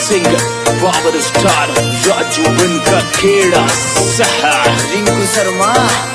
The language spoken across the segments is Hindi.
Singer power star Raju Banka Kheda सहा रिंकू शर्मा।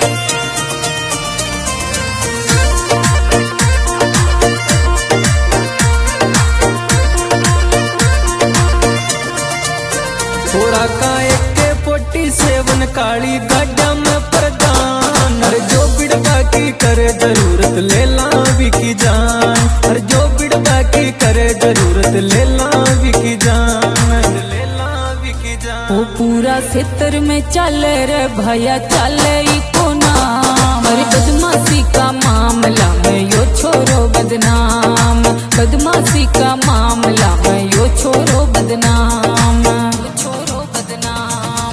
थोड़ा का एक 47 काली गाड़ा में प्रदान। अरे जो बिड़बा की करे जरूरत ले लावी की जान। अरे जो बिड़बा की करे जरूरत ले लावी की जान, ले लावी की जान। वो पूरा क्षेत्र में चले रे भैया चले इको नाम। अरे बदमाशी का मामला में यो छोरो बदनाम। बदमाशी का मामला में यो छोरो बदनाम। छोरो बदनाम।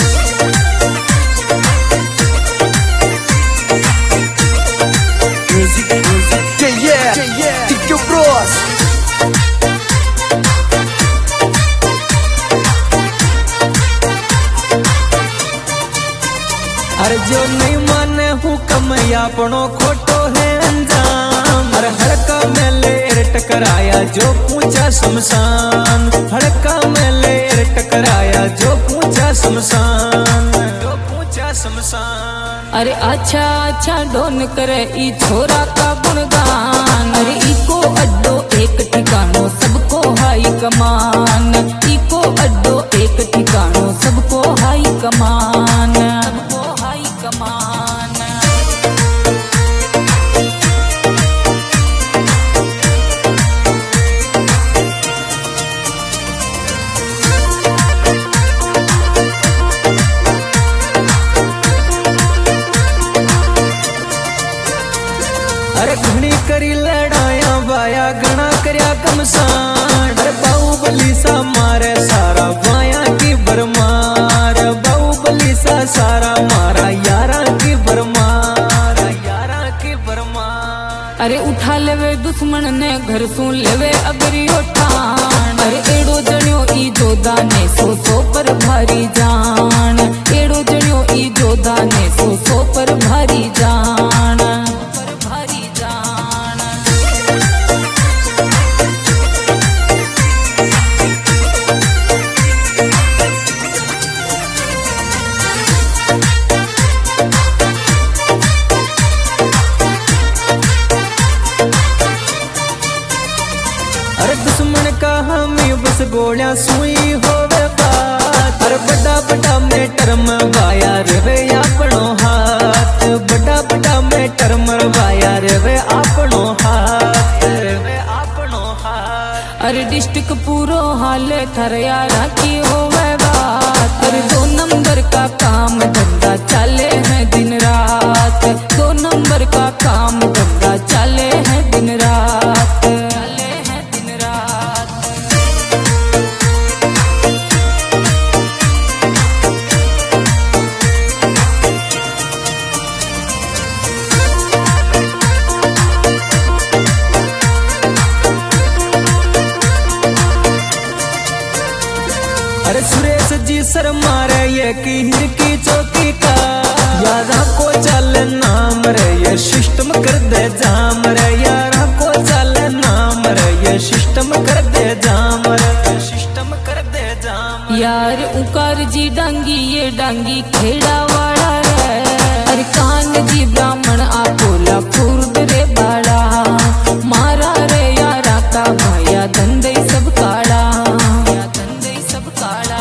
Music, yeah, Thank you, bros. अरे जो नहीं माने हुक्म अपनो खोटो है अंजाम। अरे हड़का में लेर टकराया जो पूछा शमशान। हड़का में लेर टकराया जो पूछा शमशान, जो पूछा शमशान। अरे अच्छा अच्छा डोन करे ई छोरा का गुणगान। अरे इको अड्डो एक ठिकानो सबको हाई कमान। इको अड्डो एक ठिकानो सबको हाई कमान। सबको हाई कमान। अरे घणी करी लड़ाया बाया घना करया कमसान। अरे बाहुबली सा मारे सारा बाया की बरमार। बाहुबली सा सारा मारा यारा की बरमार, यारा की बरमार। अरे उठा लेवे दुश्मन ने घर सू लेवे अगरियो टान। अरे एड़ो जण्यो ई जोधा ने सो पर भारी जान। एड़ो जण्यो ई जोधा ने सो पर भारी जान। भारी जान। अरे दुश्मन का हामी बस गोलियां सुई होवे बात। अरे बड़ा बड़ा मेटर मरवाया रे अपनो हाथ। बड़ा बड़ा मेटर मरवाया रे अपनो हाथ, रे अपनो हाथ। अरे डिस्ट्रिक्ट पूरो हाल थरयारा की होवे बात। अरे 2 नंबर का काम धंधा चले हैं दिन रात। 2 नंबर का काम धंधा चले हैं दिन रात। चले हैं दिन रात। अरे सुरेश जी सर मारे ये कीर की चौकी का। यारा को चल नाम रे ये सिस्टम कर दे जाम रे। यारा को चल नाम रे ये सिस्टम कर दे जाम रे, सिस्टम कर दे जाम। यार उकार जी डांगी ये डांगी खेड़ा वाला रे। अरे कान जी ब्राह्मण आकोला खुर्द रे बाड़ा। मारा रे यारा का भाया धंधे सब काड़ा। धंधे सब काड़ा।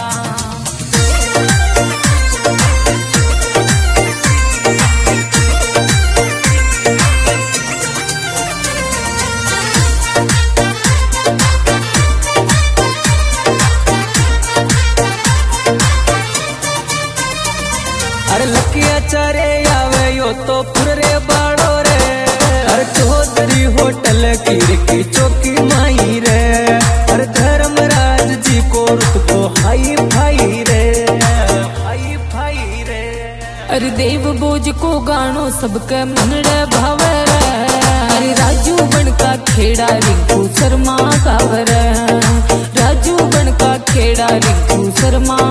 अरे लकिया चारे आवे यो तो पुरे बाड़ो रे। अरे चौधरी होटल की चौकी माई रे। अरे धर्मराज जी को रुतबो हाई भाई रे, हाई भाई रे। अरे देव बोझ को गानो सबके मनड़े भावे रे। अरे राजू बनका खेड़ा रिंकू शर्मा गावे रे। राजू बनका खेड़ा रिंकू शर्मा